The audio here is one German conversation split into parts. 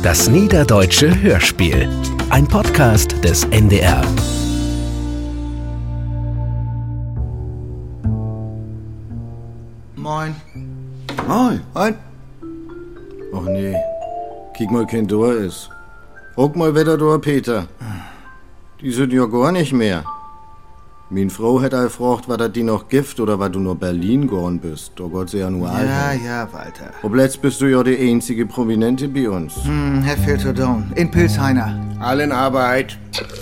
Das Niederdeutsche Hörspiel. Ein Podcast des NDR. Moin. Moin. Moin. Och nee, kiek mal, kein Tor ist. Guck mal wieder da, Peter. Die sind ja gar nicht mehr. Min Frau hätte gefragt, war das die noch Gift oder war du nur Berlin gegangen bist. Da Gott sie ja nur alt. Ja, Walter. Ob letzt bist du ja die einzige Prominente bei uns. Herr Filterdown, in Pilsheiner. Allen Arbeit.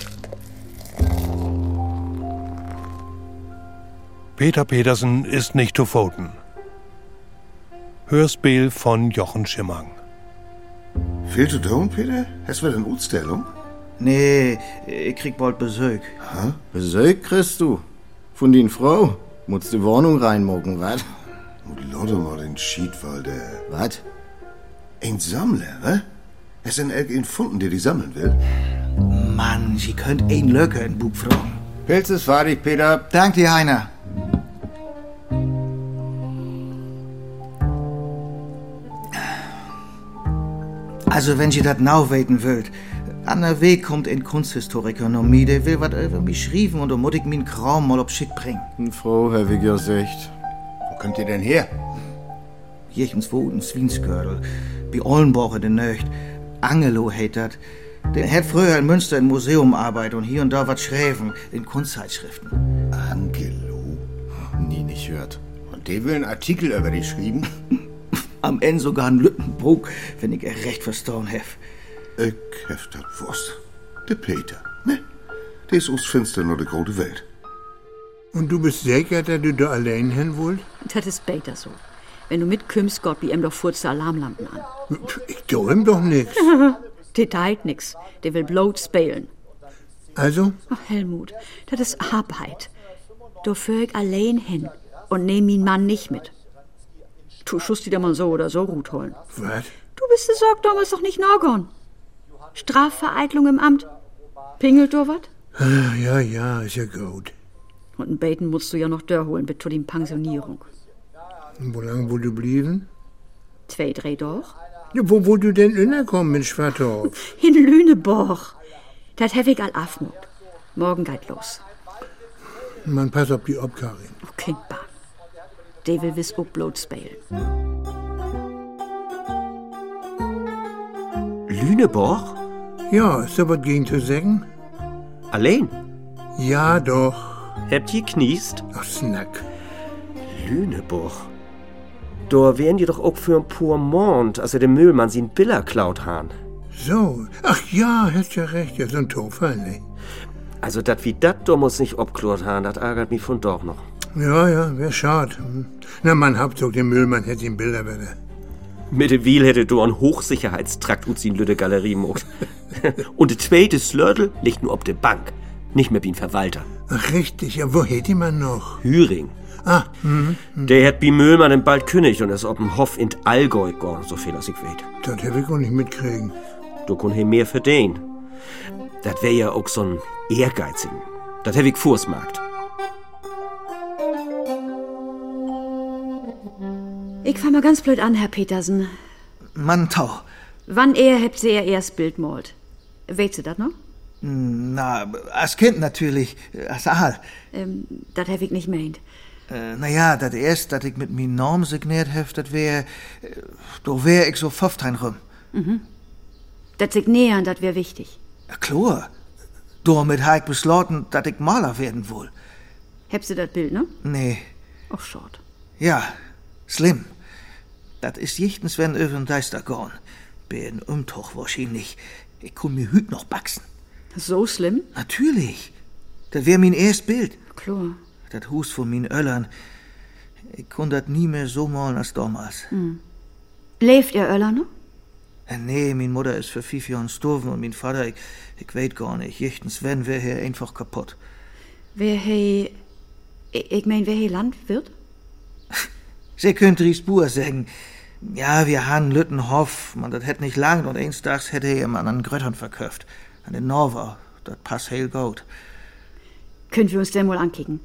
Peter Petersen ist nicht zu voten. Hörspiel von Jochen Schimmang. Viel zu tun, Peter? Hast du wieder eine Ausstellung? Nee, ich krieg bald Besuch. Besuch kriegst du. Von din Frau. Musst die Wohnung reinmocken, wat? Und Lotte mal den Schiedwalder. Wat? Ein Sammler, wa? Hast du einen Elk gefunden, der die sammeln will? Mann, Sie könnt ein Löcke in Bub fragen. Pilz ist fertig, Peter. Dank dir, Heiner. Also, wenn Sie das now weten wollt, an der Weg kommt ein Kunsthistoriker noch mit, der will was über mich schreiben und da muss ich min Kram mal auf Schick bringen. Eine Frau, hab ich ja gesagt. Wo kommt ihr denn her? Jechens wo in Swiensgördel, bei Ollenbach in der Nöcht. Angelo heißt das. Der hat früher in Münster im Museum arbeitet und hier und da was schreiben in Kunstzeitschriften. Angelo? Nie nicht hört. Und der will einen Artikel über dich schreiben? Am Ende sogar ein Lüttenbuch, wenn ich recht verstauen hef. Ich hef das gewusst. Der Peter, ne? Der ist aus Finster nur die große Welt. Und du bist sicher, dass du da allein hin wollt? Das ist später so. Wenn du mitkommst, Gott, wie ihm doch furzt Alarmlampen an. Ich tu ihm doch nix. Der teilt nix. Der will bloß spielen. Also? Ach, Helmut, das ist Arbeit. Da führ ich allein hin und nehm ihn Mann nicht mit. Du schust die da mal so oder so gut holen. Was? Du bist der Sorg damals doch nicht Norgon. Strafvereitlung im Amt. Pingelt du wat? Ja, ist ja gut. Und einen Beten musst du ja noch dörr holen bis zu die Pensionierung. Und wo lang wo du blieben? 2, 3 doch. Ja, wo du denn innerkommen in Schwartorf? In Lüneburg. Das hab ich all afmut. Morgen geht los. Man pass auf die Obkarin. Okay, Bahn. Der will wiss auch bloß spielen. Lüneburg? Ja, ist da was gegen zu sagen? Allein? Ja, doch. Habt ihr kniest? Ach, Snack. Lüneburg. Da wären die doch auch für ein paar Mond, also der Müllmann sie einen Biller klaut haben. So. Ach ja, hast ja recht. Ja, so ein Tofall, ne? Also dat wie dat da muss nicht obklort haben, das ärgert mich von doch noch. Ja, wär schad. Na, man Hauptzug, der Müllmann hätte ihm Bilder wieder. Mit dem Wiel hätte du einen Hochsicherheitstrakt und sie in Lüde Galerie mocht. Und der zweite Slördel liegt nur ob der Bank, nicht mehr wie ein Verwalter. Ach, richtig. Ja, wo hätte man noch? Hüring. Ah, Der hat wie Müllmann im Bald König und ist ob dem Hof in Allgäu gegangen, so viel als ich weet. das hätte ich auch nicht mitkriegen. Du kun he mehr verdienen. Das wär ja auch so ein Ehrgeizigen. Das hätt ich vorsmarkt. Ich fang mal ganz blöd an, Herr Petersen. Mann, tau. Wann habt sie ihr erst Bild malt? Weht sie das noch? Na, als Kind natürlich, als Aal. Das hab ich nicht meint. Naja, das erst, dat ich mit min Norm signiert hef, dat wär, da wär ich so 15 rum. Das Signieren, das wär wichtig. Ja, klar. Damit ha ich beschlossen, dat ich Maler werden wohl. Habt sie das Bild, ne? Nee, Ach, schade. ja, schlimm. Dat ist jichtens, wenn irgendein Deister gorn. Bin Umtuch wahrscheinlich. Ich kun mir hüt noch baxen. So schlimm? Natürlich. Das wär mein erst Bild. Klar. Das Hus von min Öllern. Ich kon dat nie mehr so malen als damals. Lebt ihr Öller noch? Nee, min Mutter ist für 5 Jahren gestorben und min Vater, ich weet gar nicht. Jichtens, wenn wär hier einfach kaputt. Wer he... Ich mein, wer he Landwirt? Sie könnt Riesbuhr sagen. Ja, wir han Lüttenhof, man, das hätt nicht lang und eins Tags hätte er ihm an Gröttern verkauft. An den Norwer, das passt heel gut. Können wir uns den mal ankicken?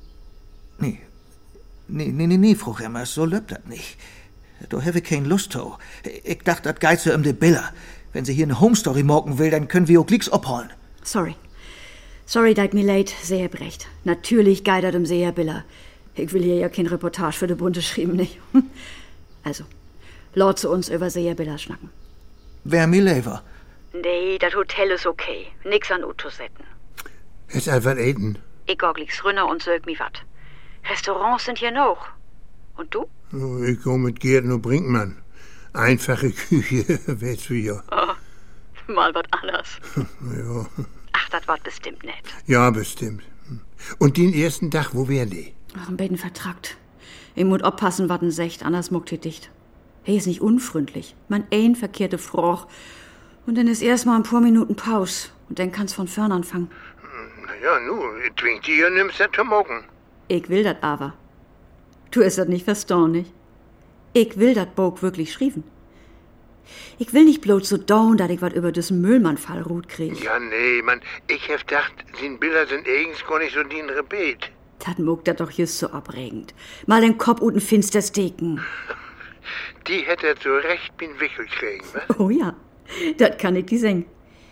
Nee, Frau Remmers, so löbt das nicht. Da habe ich keine Lust zu. Ich dachte, das geht so um die Biller. Wenn sie hier eine Home-Story morgen will, dann können wir auch glicks abholen. Sorry, dat mir leid, sehr brecht. Natürlich geidert sehr Biller. Ich will hier ja kein Reportage für die Bunte schreiben, nicht? Also, laut zu uns über sehr Biller schnacken. Wer mir lever? Nee, das Hotel ist okay. Nix an Utosetten. Ist einfach eten. Ich geh glicks runter und sög mi wat. Restaurants sind hier noch. Und du? Oh, ich go mit Gerd nur Brinkmann. Einfache Küche, weißt du ja. Oh, mal wat anders. Ja. Ach, das war bestimmt nett. Ja, bestimmt. Und den ersten Tag, wo wär die? Ach, ein Betten vertragt. Ich muss aufpassen, wat ein Secht, anders muckt ihr dicht. Hey, ist nicht unfreundlich. Man ein verkehrte Froch. Und dann ist erst mal ein paar Minuten Pause. Und dann kann's von vorn anfangen. Ja, nu, twingt die ja nimmst das morgen. Ich will dat aber. Du ist das nicht verstanden. Ich will dat Bog wirklich schrieben. Ich will nicht bloß so down, dass ich wat über diesen Müllmann-Fall ruht krieg. Ja, nee, Mann, ich hab gedacht, die Bilder sind eigens gar nicht so die in Rebet. Dat muckt dat doch just so abregend. Mal den Kopf unten finster steken. Die hätte er zu Recht bin Wickel kriegen, was? Oh ja, dat kann ich die singen.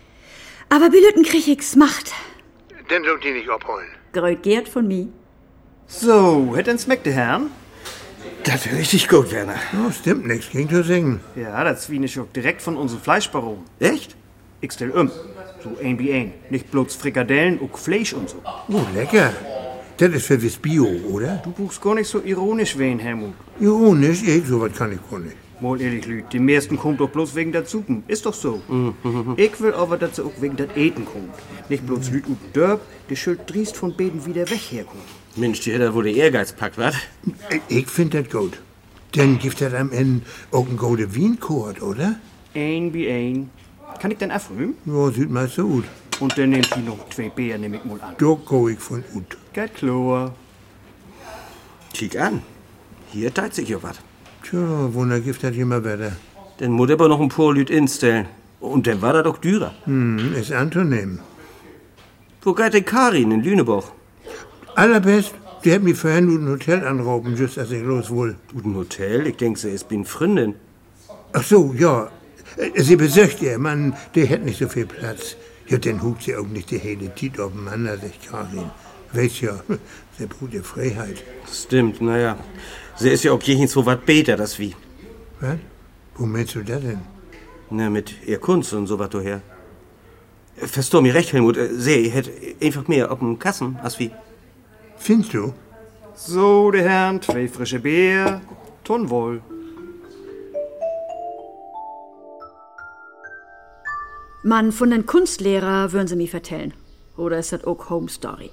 Aber Bilüten krieg ich's Macht. Dann sollt die nicht abholen. Gröt Gerd von mi. So, hätt ein Smeck, de Herrn? Das ist richtig gut, Werner. Oh, stimmt nix, ging zu singen. Ja, das Zwien ist auch direkt von unserem Fleischbaron. Echt? Ich stell so ein wie ein. Nicht bloß Frikadellen, auch Fleisch und so. Oh, lecker. Das ist für was Bio, oder? Du buchst gar nicht so ironisch wen, Helmut. Ironisch, sowas kann ich gar nicht. Wohl ehrlich, Lüd, die meisten kommt doch bloß wegen der Zuppen. Ist doch so. Ich will aber, dass sie auch wegen der Eten kommt. Nicht bloß Lüd und Dörp, die Schild driest von Beden wieder weg herkommt. Mensch, die hätte wohl der Ehrgeiz packt, wat? Ich find das gut. Dann gibt das am Ende auch einen guten Wienkord, oder? Ein wie ein. Kann ich denn erfrühen? Ja, sieht mal so gut. Und dann nehmt die noch 2 Beeren, nehm ich mal an. Da go ich von ut. Geht klar. Kick an. Hier teilt sich ja wat. Tja, Wunder gibt das immer weiter. Dann muss aber noch ein paar Lüd instellen. Und dann war da doch dürer. Ist anzunehmen. Wo geht der Karin in Lüneburg? Allerbest, die hat mich vorhin ein Hotel anrauben, just als ich los will. Ein Hotel? Ich denk, sie ist bin Freundin. Ach so, ja. Sie besöcht ihr Mann, der hat nicht so viel Platz. Ja, dann hupt sie auch nicht die hele Tiet aufeinander, sagt Karin. Weiß ja, sie braucht ja Freiheit. Stimmt, naja. Sie ist ja auch jeden so wat beter, das wie. Was? Wo meinst du das denn? Na, mit ihr Kunst und so wat daher. Versteh mir recht, Helmut. Sie hätt einfach mehr auf dem Kassen, als wie. Findest du? So, de Herrn, 2 frische Beer, ton wohl. Mann, von den Kunstlehrer würden sie mir vertellen. Oder ist das auch Home Story?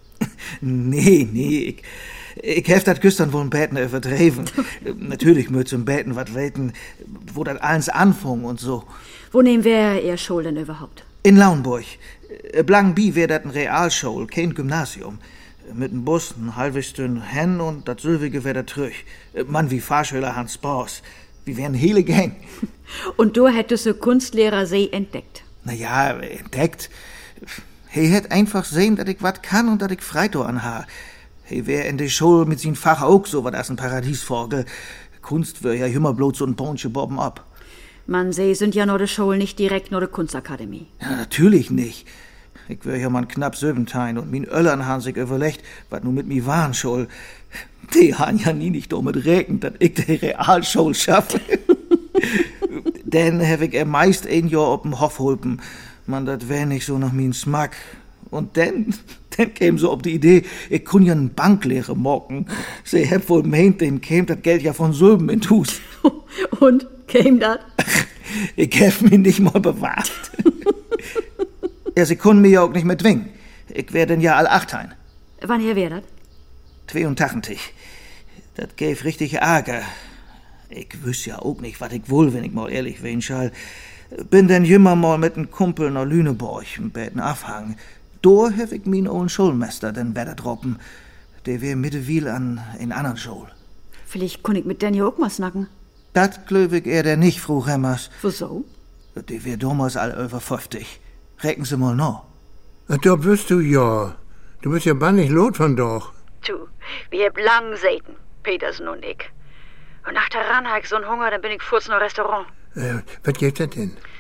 Nee, ich hef dat gestern wohl Beten übertrieben. Natürlich müsst zum Beten wat weten, wo dat alles anfing und so. Wo nehmen wir ihr Schule denn überhaupt? In Lauenburg. Blankenby wär dat ein Realschule, kein Gymnasium. Mit dem Bus ein halbes Stünd hin und dat Sülwige wär dat trüch. Mann wie Fahrschüler Hans Bors. Wir wären hele Gang. Und du hättest so Kunstlehrer See entdeckt? Naja, entdeckt. He hätt einfach sehen, dat ich wat kann und dat ich Freito anha. He wär in de Schule mit sin Fach auch so wat as ein Paradiesvogel. Kunst wär ja immer bloß so ein Bonsche Bobben ab. Man, sie sind ja nur de Schule, nicht direkt nur de Kunstakademie. Ja, natürlich nicht. Ich wär ja mal knapp 17 und min Öllern han sich überlegt, wat nu mit mi waren schul. Die han ja nie nicht damit rechnet, dat ich de Realschule schaffe. Denn hab ich meist ein Jahr op'm Hof holpen. Man, dat wär nicht so nach min Smack. Und dann käm so ob die Idee, ich kun ja n Banklehre mocken. Sie hab wohl meint, den käm dat Geld ja von Sülben in Hus. Und käm dat? Ich hab mich nicht mal bewahrt. Ja, sie können mich ja auch nicht mehr zwingen. Ich wär denn ja all 18. Wann ihr wär dat? 82. Dat gäf richtig Ärger. Ich wüs ja auch nicht, wat ich wohl, wenn ich mal ehrlich wen schall. Bin denn jümmer mal mit n Kumpel nach Lüneburg im Beten Afhang. Da hef ich min ollen Schulmeister den Wetter droppen. Der wär mittewil an in anderen Schul. Vielleicht kann ich mit den ja auch mal snacken. Dat glöw ich eher der nicht, Frau Remmers. Wieso? Der wär damals all über 50. Recken Sie mal noch. Da bist du ja. Du bist ja bannig lot von doch. Du, wir hab lang säten, Petersen und ich. Und nach der Ran hab ich so'n Hunger, dann bin ich furz noch Restaurant. Was geht das denn?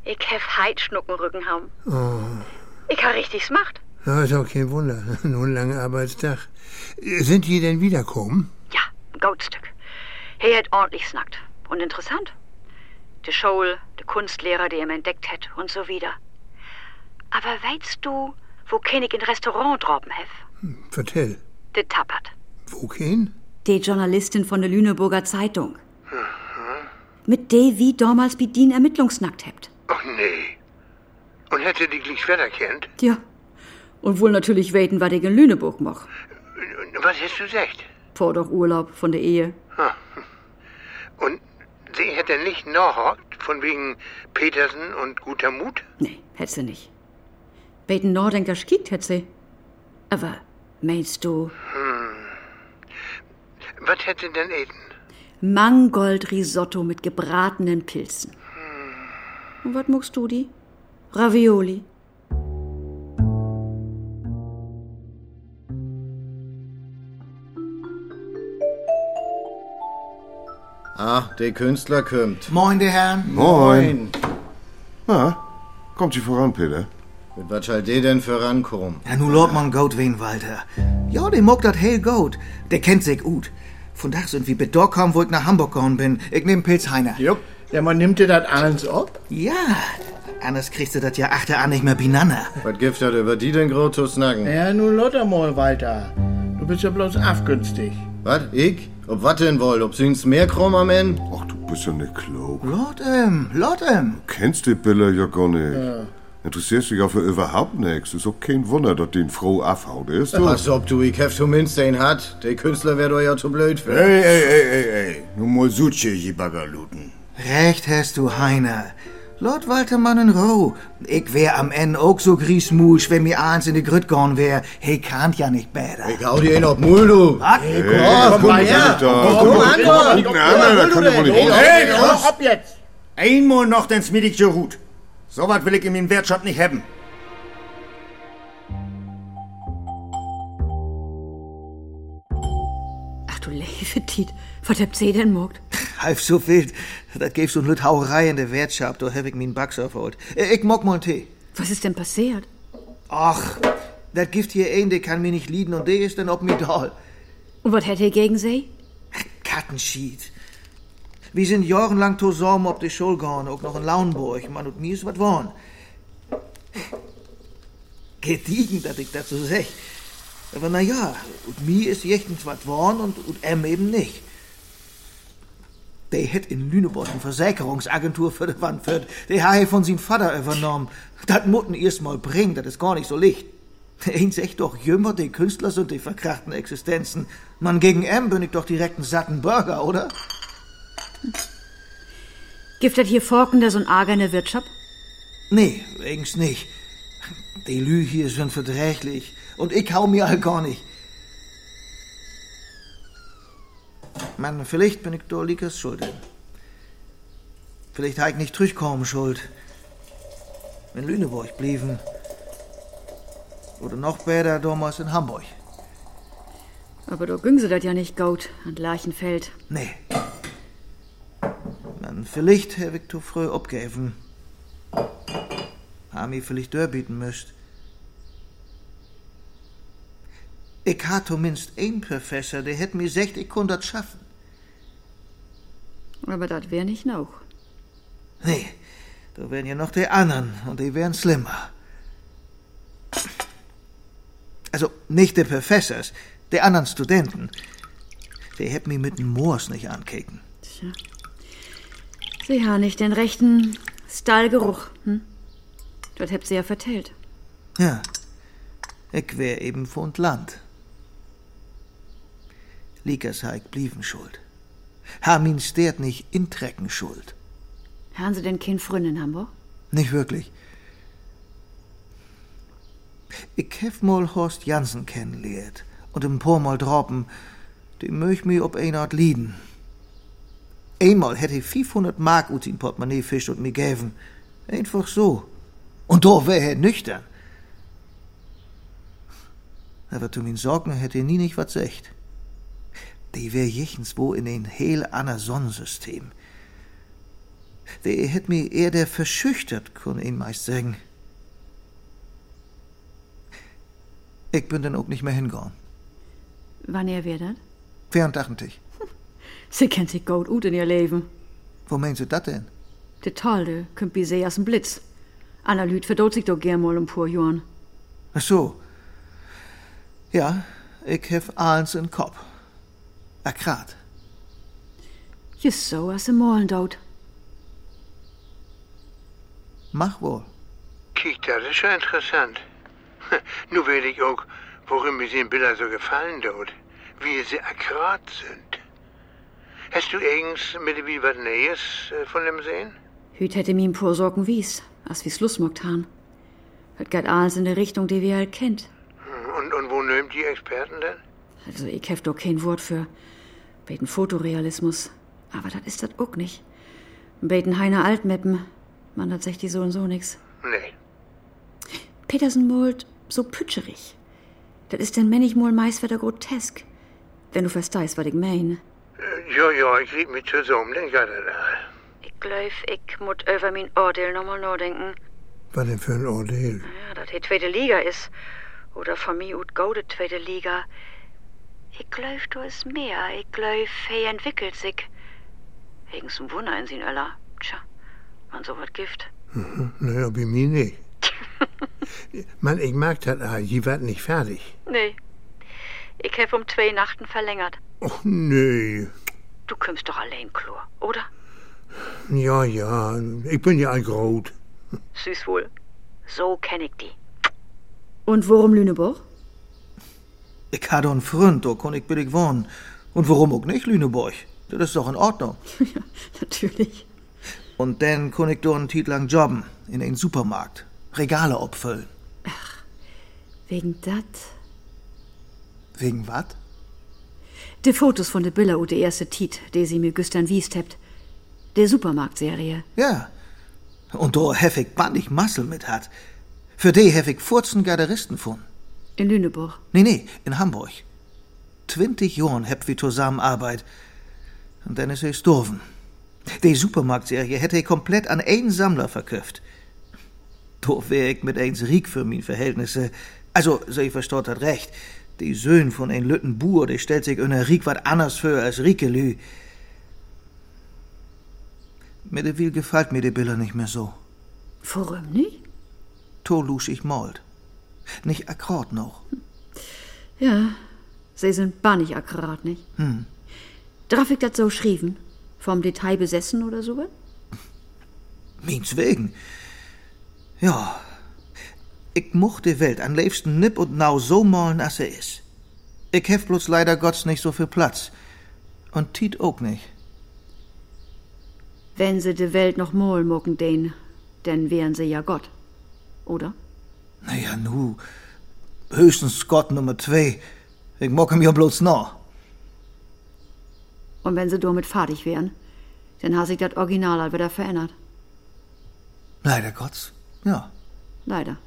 Ich hef Heidschnuckenrücken haben. Oh, Ich ha richtig Smacht. ja, ist auch kein Wunder. Nur ein langer Arbeitstag. Sind die denn wiederkommen? Ja, ein Goldstück. He hat ordentlich snackt. Und interessant. De Scholl, de Kunstlehrer, die ihm entdeckt hat und so wieder. Aber weißt du, wo kenn ich ein Restaurant droben hef? Vertell. De Tappert. Wo kein? Die Journalistin von der Lüneburger Zeitung. Mit der wie damals bei din Ermittlungsnackt hebt. Ach nee. Und hätte die gleich Wetter kennt? Ja. Und wohl natürlich weten, was ich in Lüneburg mach. Was hast du gesagt? Vor doch Urlaub von der Ehe. Und sie hätte nicht nachhakt, von wegen Petersen und guter Mut? Nee, hätt sie nicht. Beten Nordenker schkiekt hätt sie. Aber meinst du, Was hätte denn eten? Mangold-Risotto mit gebratenen Pilzen. Und was muckst du die? Ravioli. Ah, der Künstler kommt. Moin, die Herren. Moin. Na, kommt sie voran, Peter? Mit was soll der denn vorankommen? Ja, nu lobt man gut wen, Walter. Ja, der mag dat heel gut. Der kennt sich gut. Von Dach sind wir bedockt kommen, wo ich nach Hamburg gegangen bin. Ich nehm Pilz Heiner. Jupp, ja, man nimmt dir das alles ab? Ja, anders kriegst du dat ja achteraan nicht mehr binanna. Was gibt das über die denn groß zu snacken? Ja, nun lotter mal, Walter. Du bist ja bloß afgünstig. Was? Ich? Ob wat denn wohl? Ob sind's mehr krumm am Ende? Ach, du bist ja nicht klug. Lot em. Du kennst die Bille ja gar nicht. Interessierst dich ja für überhaupt nichts. Ist auch kein Wunder, dass die Frau abhaut ist. Du. Als ob du, ich hef zumindest den hat. Der Künstler wär doch ja zu blöd für. Ey. Nun mal Suche, je Baggerluten. Recht hast du, Heiner. Lot Walter man in Roh. Ich wär am Ende auch so griesmusch, wenn mir eins in die Grüt gorn wär. He kannt ja nicht besser. Ich hau dir ihn auf Mul, du. Was? Komm mal her. Komm an, da kann doch wohl nicht raus. Hey, hör ab jetzt! Einmal noch, dann smied ich dir Hut. So was will ich in meinem Wertschott nicht haben. Ach du Levetit, was habt ihr denn mogt? Halb so wild. Das gäb so eine Hauerei in der Wertschap. Da hab ich mir einen Bugs aufgeholt. Ich mock mal einen Tee. Was ist denn passiert? Ach, das gibt hier ein, der kann mir nicht lieben und der ist dann ob mir doll. Und was hätt ihr gegen sie? Kattenschied. Wir sind jahrelang zusammen ob die Schule gegangen, auch noch in Lauenburg. Mann, und mir ist was worden. Gediegen, dass ich das so sag. Aber na ja, und mir ist jechtens was worden und eben nicht. Der hätt in Lüneburg eine Versicherungsagentur für die Wand führt. Der hat von seinem Vater übernommen. Das mutten erst mal bringen, das ist gar nicht so licht. Eins echt doch jümmer, die Künstler sind die verkrachten Existenzen. Man, gegen bin ich doch direkt einen satten Burger, oder? Gibt das hier Forken, so ein Arger in der Wirtschaft? Nee, eigens nicht. Die Lü hier sind verdrächlich. Und ich hau mir all gar nicht. Man, vielleicht bin ich da Likas schuld. Vielleicht hab ich nicht zurückkommen schuld. In Lüneburg blieben. Oder noch besser damals in Hamburg. Aber da ging sie das ja nicht gut, an Lerchenfeld. Nee. Man, vielleicht hab ich zu früh abgegeben. Hab mir vielleicht durchbieten müsst. Ich hatte zumindest einen Professor, der hätt mir gesagt, ich konnte das schaffen. Aber das wär nicht noch. Nee, da wären ja noch die anderen und die wären schlimmer. Also nicht der Professors, die anderen Studenten. Die hätten mich mit dem Moors nicht ankicken. Tja. Sie haben nicht den rechten Stallgeruch, hm? Das habt sie ja vertellt. Ja, ich wär eben von Land. Likas Haik blieben schuld. Haben ihn stert nicht in Trecken schuld. Haben Sie denn kein Freund in Hamburg? Nicht wirklich. Ich hef mal Horst Jansen kennengelernt und ein paar Mal droppen, die möch mir ob eine Art lieden. Einmal hätte ich 500 Mark aus in Portemonnaie fischt und mir gäven. Einfach so. Und da wär er nüchtern. Aber zu min Sorgen hätte er nie nicht was secht. Die wär jichtens wo in ein heel ander Sonnensystem. Die hätt mich eher verschüchtert, kann ich meist sagen. Ich bin dann auch nicht mehr hingegangen. Wanneer weer dat? 84. Sie kennt sich gut ut in ihr Leben. Wo meinen Sie das denn? De Talde kommt wie See aus dem Blitz. Anna Lüt verdot sich doch gern mal paar Jahren. Ach so. Ja, ich hef eins in Kopf. Akkurat. Just so, als sie malen dort. Mach wohl. Kiek, das ist schon interessant. Nu weiß ich auch, worin mir die Bilder so gefallen dort. Wie sie akkurat sind. Hast du eigens mit wie was Nähes von dem sehen? Hüt hätte mir ein paar Sorgen wies, als wie's Lust mogt han. Hört geht alles in der Richtung, die wir halt kennt. Und wo nimmt die Experten denn? Also, ich hef doch kein Wort für beten Fotorealismus. Aber das ist das auch nicht. Beten Heiner Altmeppen, man, das sagt die so und so nix. Nee. Petersen malt so pütscherig. Das ist denn manchmal meist wieder grotesk. Wenn du verstehst, was ich mein. Ja, ich rieb mich zusammen, den geht das all. Ich glaub, ich muss über mein Urteil nochmal nachdenken. Was denn für ein Urteil? Ja, dass die zweite Liga ist. Oder von mir ut gaude zweite Liga. Ich glaub, du ist mehr. Ich glaub, hey entwickelt sich. Wegen zum Wunder in sin Öller. Tja, man so wat Gift. Naja, bei mir nicht. Mann, ich mag das all. Die wird nicht fertig. Nee. Ich hab 2 Nachten verlängert. Och, nee. Du kommst doch allein, Chlor, oder? Ja, ich bin ja ein Grot. Süß wohl. So kenn ich die. Und warum Lüneburg? Ich hatte einen Freund, da kann ich billig wohnen. Und warum auch nicht Lüneburg? Das ist doch in Ordnung. Ja, natürlich. Und dann kann ich da einen Titel lang jobben, in einen Supermarkt. Regale abfüllen. Ach, wegen dat? Wegen wat? Die Fotos von der Billa und der erste Tit, die sie mir gestern wiest hebt. Der Supermarktserie. Ja. Und da hef ich bandig Massel mit hat. Für die hef ich 14 Garderisten von. In Lüneburg? Nee, in Hamburg. 20 Jahren heb wir zusammen Arbeit. Und dann ist er gestorben. Die Supermarktserie hätte ich komplett an einen Sammler verkauft. Da wär ich mit eins Riek für meine Verhältnisse. Also, sie versteht hat recht. Die Söhn von ein Lütten Buhr, die stellt sich in der Riek wat anders für als Riekelü. Mittlerweile gefällt mir die Bilder nicht mehr so. Warum nicht? To lusch ich malt. Nicht akkurat noch. Ja, sie sind bannig akkurat, nicht? Darf ich das so schrieben? Vom Detail besessen oder so? Meins wegen. Ja, ich mocht die Welt am liebsten nipp und nau so malen, als sie ist. Ich hef bloß leider Gottes nicht so viel Platz. Und Tiet auch nicht. Wenn sie die Welt noch malen mogen, dann wären sie ja Gott. Oder? Naja, nu, höchstens Gott Nummer 2. Ich mock ihm ja bloß noch. Und wenn sie damit fertig wären, dann hat sich das Original halt wieder verändert. Leider Gottes, ja. Leider.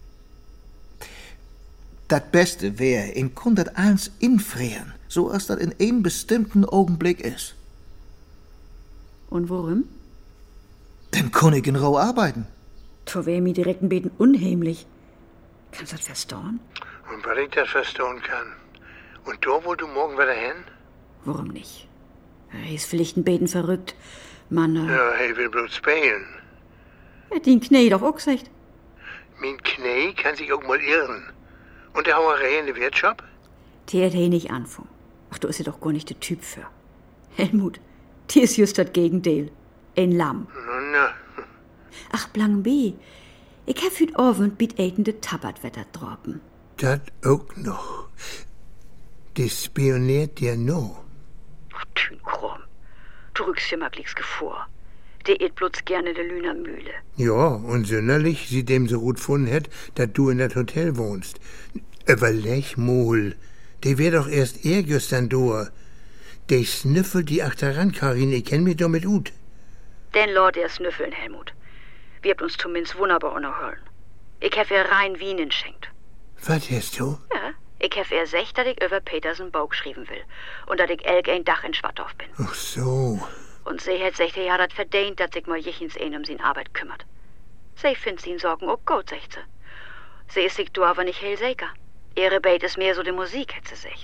Das Beste wär, in kun dat eins infrieren, so als das in einem bestimmten Augenblick ist. Und warum? Dann kann ich in Ruhe arbeiten. To wär mir direkt ein Beten unheimlich. Kannst du das verstauen? Und weil ich das verstauen kann. Und da, wo du morgen wieder hin? Warum nicht? Er ist vielleicht ein Beten verrückt. Mann, Ja, er will bloß spielen. hat den Knie doch auch gesagt. Mein Knie kann sich auch mal irren. Und der Hauerei in der Wirtschaft? Die hat nicht anfangen. Ach, du ist ja doch gar nicht der Typ für. Helmut, die ist just das Gegenteil. Ein Lamm. Na. Ach, Blang B. Ich hab heute Abend mit Eten de Tabbatwetter droppen. Das auch noch. Die spioniert dir noch. Ach, Tün krumm. Du rückst dir mal glicks vor. Der et bloß gerne de Lüner Mühle. Ja, und sonderlich sie dem so gut gefunden hätt, dass du in das Hotel wohnst. Überleg mal, die wär doch erst gestern da. Die snüffelt die achteran, Karin, ich kenn mich damit gut. Den Lord der Snüffeln, Helmut. Wir habt uns zumindest wunderbar unterhalten. Ich hab ihr rein Wien geschenkt. Was hast du? Ja, ich hab ihr gesagt, dass ich über Petersen Bau geschrieben will. Und dass ich elk ein Dach in Schwattdorf bin. Ach so. Und sie hat sich ja dat verdient, dass sich mal jichens um sin Arbeit kümmert. Sie findet sin Sorgen auch gut, sagt sie. Sie ist sich du aber nicht hell sicher. Ihre Beit ist mehr so die Musik, hat sie sagt.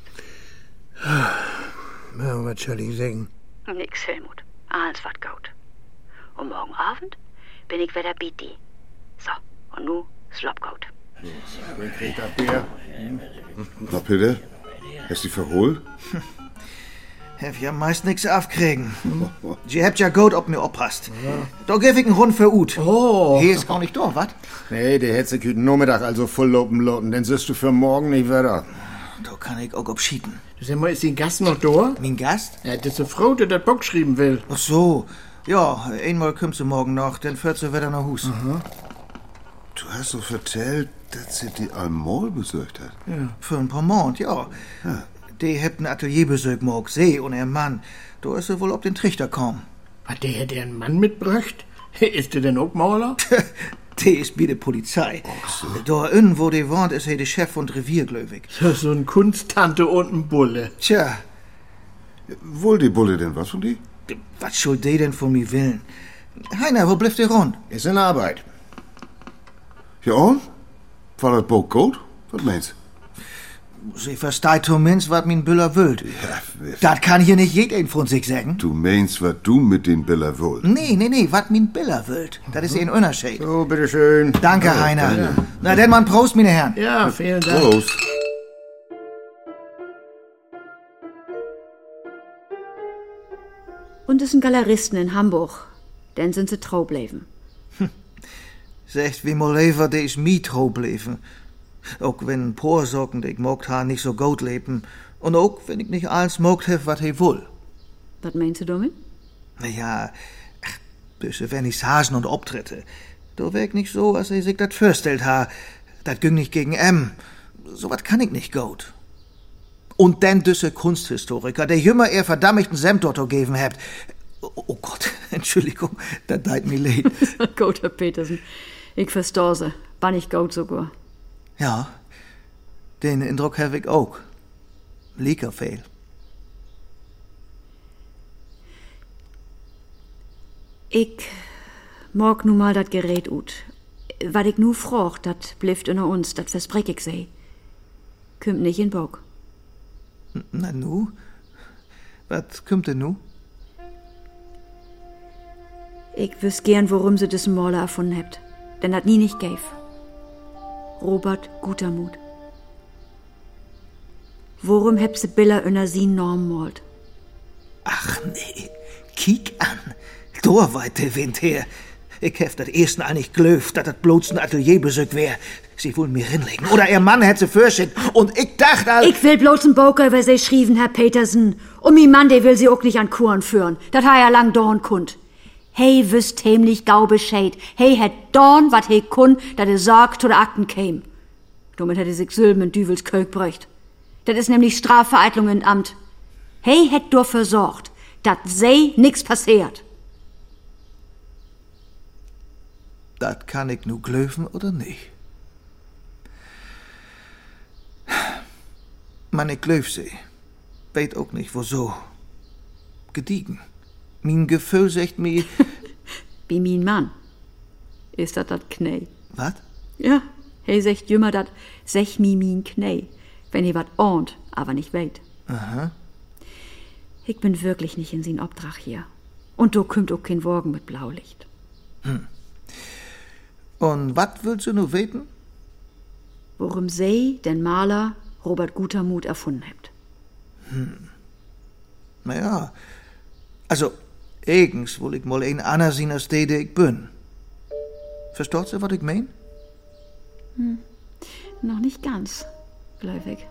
Na, was soll ich sagen? Nix, Helmut. Alles wat gut. Und morgen Abend bin ich wieder bei dir. So, und nu slop gut. Wer kriegt das Bier? Na, Peter, hast du verholt? Hef ja meist nix aufkriegen. Sie habt ja gut ob mir oppasst. Da geb ich einen Rund für Ut. Oh. Hier ist gar nicht da, wat? Nee, der hätte sich heute Nachmittag also voll lopen, denn siehst du für morgen nicht wieder. Da kann ich auch abschieden. Sag mal, ist den Gast noch da? Mein Gast? Ja, das ist eine Frau, die das Bock schreiben will. Ach so. Ja, einmal kommt sie morgen noch, dann fährt sie wieder nach Hus. Du hast doch vertellt, dass sie die Almol besucht hat. Ja, für ein paar Monate, ja. Die habt ein Atelierbesuch morgen, sie und ihr Mann. Da ist sie wohl auf den Trichter kommen. Hat der hätte einen Mann mitgebracht? Ist der denn auch Maler? Die ist bei der Polizei. Da innen, wo die wohnt, ist er der Chef und Revierglöwig. So ein Kunsttante und ein Bulle. Tja, Wohl die Bulle denn was von die? was soll die denn von mir willen? Heiner, wo bleibt der rund? Ist in Arbeit. Ja und? War das Boot gut? Was meinst Sie versteht zumindest, was mein Büller will. Ja, Das kann hier nicht jeder von sich sagen. du meinst, was du mit den Biller wollt? Nee, was mein Biller will. Das ist ein Unterschied. So, bitteschön. Danke, Heiner. Na, denn mal Prost, meine Herren. Ja, vielen Dank. Prost. Und es sind Galeristen in Hamburg. Dann sind sie trau bleiben. Zegt wie mal liever, die ist mir trau bleiben. Auch wenn ein paar Sorgen, die ich mogt ha, nicht so gut leben. Und auch wenn ich nicht alles mogt hef, was he will. Was meinst du damit? Naja, büsse Vernissagen und Auftritte. Da wär ich nicht so, als sich das vorstellt ha. Das ging nicht gegen So was kann ich nicht gut. Und dann düsse Kunsthistoriker, der jümmer er verdammten Semdotto geben habt. Oh Gott, Entschuldigung, das deit mir leid. Gut, Herr Petersen. Ich versteh sie. War nicht gut sogar. Ja, den Eindruck hab ich auch. Lieker viel. Ich mag nu mal dat Gerät ut. Was ich nu frag, dat blifft unter uns, dat versprech ich sei. Kümmt nicht in Bock. Na nu? Was kommt denn nu? Ich wüs gern, worum sie diesen Maler erfunden habt. Denn dat nie nicht gäf. Robert Gutermut. Worum habt sie Biller unter sin Norm malt? Ach nee, kiek an. Da weit der Wind her. Ich hef dat ersten an nicht glöft, dat bloß ein Atelierbesuch wär. Sie wollen mir hinlegen. Oder ihr Mann hätt sie fürschickt. Und ich dacht all... Ich will bloß ein Boker über sie schrieben, Herr Petersen. Und mi Mann, der will sie auch nicht an Kuren führen. Dat ha ja lang dorn kund. Hey wüsst hemlich gau Bescheid. Hey hätt dorn, wat he kun, dat er sorgt zu der Akten käm. Damit hätte sich Sülben in Düvels Kölk bräucht. Dat is nämlich Strafvereitlung in Amt. Hey hätt dur versorgt, dat sei nix passiert. Dat kann ich nu glöfen oder nicht? Man, ich glöf sie. Weet auch nicht, wieso. Gediegen. Mein Gefühl sagt mir... Wie mein Mann. Ist dat Knei? Was? Ja, he sagt jümmer dat, sech mi min Knei. Wenn he wat ahnt, aber nicht weet. Aha. Ich bin wirklich nicht in sin Obdrach hier. Und du kümmt auch kein Wagen mit Blaulicht. Und wat willst du nu weten? Worum sie, den Maler, Robert Gutermut erfunden habt. Naja, also, eigens will ich mal ein ander sehen als der ich bin. Versteht ihr, was ich mein? Noch nicht ganz, glaub ich.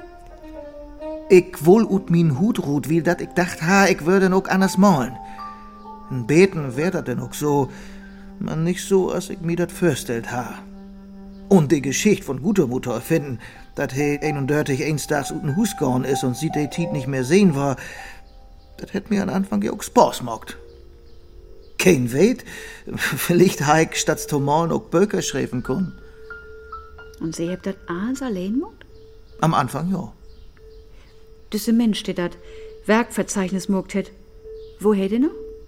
Ich will ut min Hut ruht, wie dat ich dacht, ich würde noch anders malen. In Beten wär dat denn auch so, man nicht so, als ich mir dat vorstellt ha. Und die Geschichte von Gutermut erfinden, dat he 31 einstags ut n Hus gorn is und sie de Tiet nicht mehr sehen war, dat hätt mir an Anfang ja auch Spaß gemacht. Kein weet, vielleicht ha ich statt zu malen auch Böker schreiben können. Und sie habt dat alles allein gemacht? Am Anfang ja. Düsse Mensch, der dat Werkverzeichnis mogt hätt. Wo hätt ihr noch?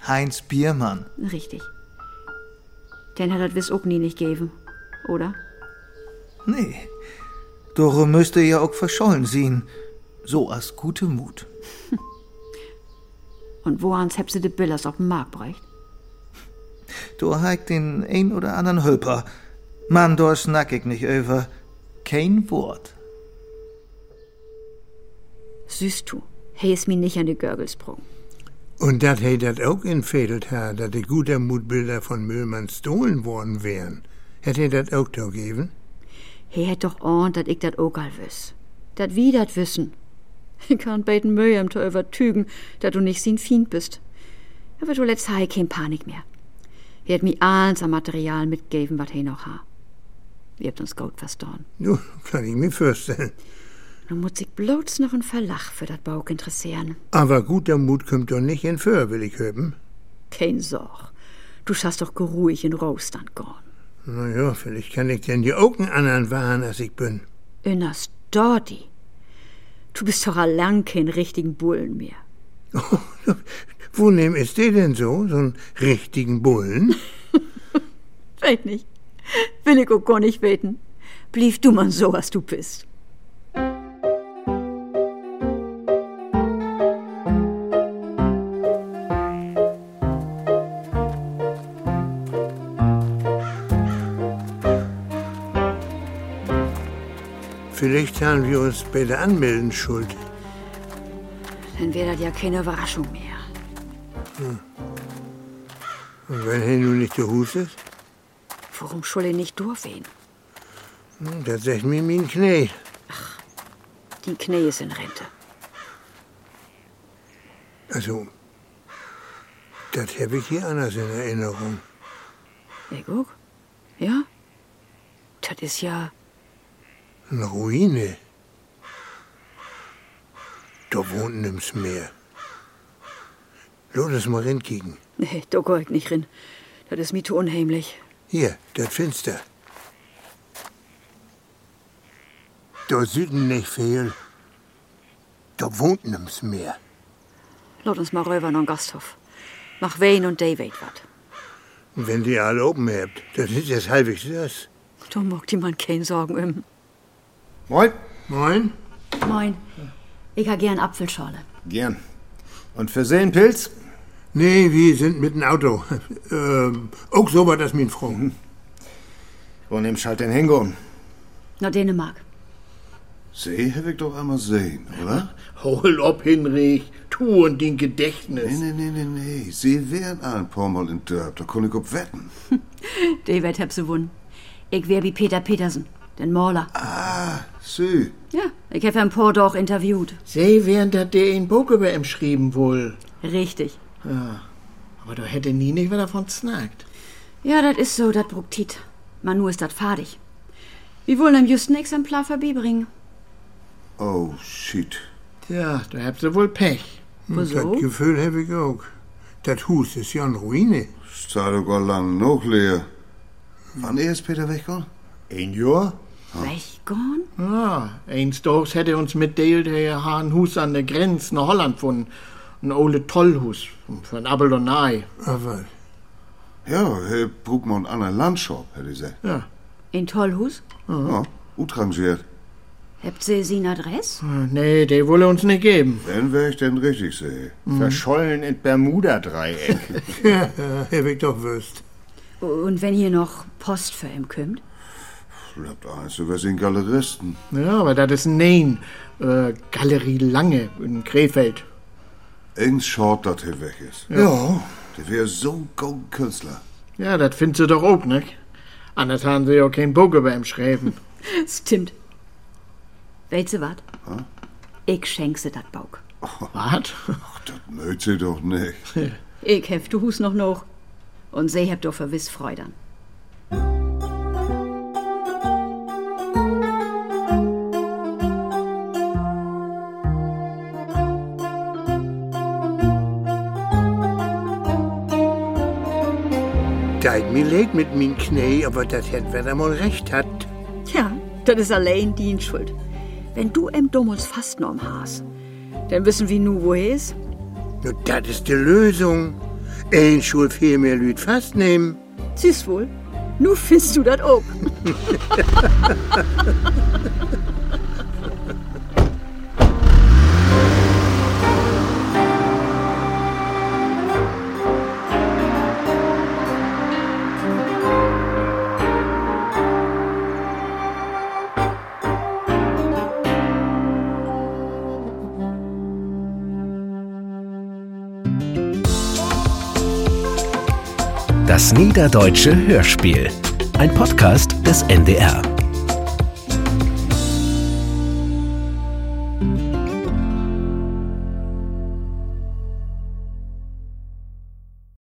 Heinz Biermann. Richtig. Den hat das wiss auch nie nicht gegeben, oder? Nee. Darum müsste ja auch verschollen sein. So als gute Mut. Und woans habt sie de Billers auf den Markt bräucht? Du heigt den ein oder anderen Hülper. Mann, da snack ich nicht über. Kein Wort. Süß du, he is mi nicht an de Görgel sprung. Und dat he dat auch infädelt hat, dat die guter Mutbilder von Müllmann stohlen worden wären. Hätt he dat auch da gegeben? He hätt doch ahnt, dat ich dat auch all wiss. Dat wie dat wissen. Ich kann beten Mühe zu übertügen, dat du nicht sin Fiend bist. Aber du letzt ha kein Panik mehr. He hat mi alles am Material mitgeben, wat he noch ha. Wir habt uns gut verstorben. Nu, kann ich mir vorstellen. Nun muss ich bloß noch ein Verlach für dat Bauch interessieren. Aber guter Mut kommt doch nicht in Föhr, will ich hören. Kein Sorg. Du schaffst doch geruhig in Rostand gorn. Na ja, vielleicht kann ich denn die Augen anderen wahren, als ich bin. Innerst Dordi. Du bist doch allang kein richtigen Bullen mehr. Oh, wo nehm ist der denn so einen richtigen Bullen? Weet nicht. Will ich auch gar nicht weten. Blieb du mal so, was du bist. Vielleicht haben wir uns bei der Anmelden schuld. Dann wäre das ja keine Überraschung mehr. Und wenn er nun nicht der Hus ist? Warum soll er nicht durchwehen? Das sagt mir mein Knie. Die Knie ist in Rente. Also, das habe ich hier anders in Erinnerung. Ich auch? Ja? Das ist ja... Eine Ruine. Da wohnt nimm's mehr. Lass mal rinkicken. Nee, da geh ich nicht rin. Das ist mir zu unheimlich. Hier, das Fenster. Da Süden nicht viel. Da wohnt nimm's mehr. Lass uns mal rüber noch Gasthof. Mach Wayne und David wat. Und wenn die alle oben habt, das ist jetzt halbwegs das. Da mag die man keine Sorgen um. Moin. Moin. Moin. Ich ha gern Apfelschorle. Gern. Und für Seelenpilz? Nee, wir sind mit dem Auto. Auch so war das mein Frau. Wo nimmst halt den Hingo? Na, Dänemark. See hab ich doch einmal sehen, oder? Hol ob, Hinrich. Tu und den Gedächtnis. Nee. Sie wären ein paar Mal in Dörp, da kann ich ob wetten. David hab sie wun. Ich wär wie Peter Petersen, den Maler. Ah, Sü. Ja, ich hab ein paar doch interviewt. Sie wären da der in Buch über ihm schrieben wohl. Richtig. Ja, aber da hätte nie nicht wer davon snackt. Ja, das ist so, das Brucktit. Man nur ist das fadig. Wir wollen am just ein Exemplar vorbeibringen. Oh, shit. Ja, da habt ihr wohl Pech. Wieso? Das Gefühl hab ich auch. Das Hus ist ja eine Ruine. Steht doch gar lang noch leer. Wann ist Peter weggegangen? Ein Jahr? Weggone? Ja, eins Tages hätte uns mitdeilt, er hat ein Hus an der Grenze nach Holland gefunden. Ein olle Tollhus, für ein Abel und Ei. Aber Ja, er braucht mal einen anderen Landschap, hätte ich gesagt. ja. In Tollhus? Ja, utrangiert. Habt ihr sie Adresse? Nee, die wolle uns nicht geben. Wenn wär ich denn richtig sehe. Verschollen in Bermuda-Dreieck. Ja, hab ich doch wüsst. Und wenn hier noch Post für ihn kommt? Bleibt eins, wir sind Galeristen. Ja, aber das ist ein Nein. Galerie Lange in Krefeld. Irgend schaut, dass er weg ist. Ja. Der wär so ein guter Künstler. Ja, das findest du doch auch, nicht? Anders haben sie ja kein Buch über ihm schreiben. Stimmt. Weißt du wat? Ich schenk sie dat Bauch. Was? Das mögt sie doch nicht. Ich hef du Hus noch. Und sie habt doch verwiss Freude an. Teit mir leid mit min Knie, aber das hätt wer da mal recht hat. Ja, das ist allein die Schuld. Wenn du em Dummels fastgenommen hast, dann wissen wir nu, wo er ist. Nur das ist die Lösung. Ein Schul viel mehr Lüd festnehmen. Siehst wohl, nu findest du das auch. Das Niederdeutsche Hörspiel. Ein Podcast des NDR.